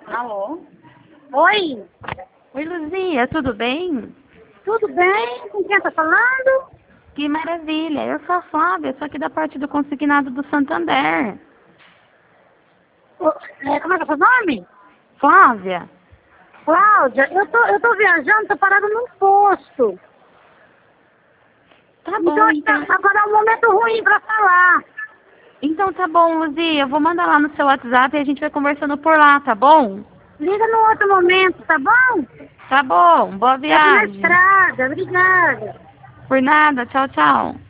Alô? Oi, Oi, Luzia, tudo bem? tudo bem? Com quem tá falando? Que maravilha, eu sou a Flávia, sou aqui da parte do consignado do Santander. Como é que é seu nome? Flávia? Cláudia, eu tô viajando, tô parada num posto. Tá Então bom, acho que então. agora é um momento ruim pra falar. Então tá bom, Luzia, eu vou mandar lá no seu WhatsApp e a gente vai conversando por lá, tá bom? Liga num outro momento, tá bom? Tá bom, boa Eu tô na viagem. estrada, obrigada. Por nada, tchau, tchau.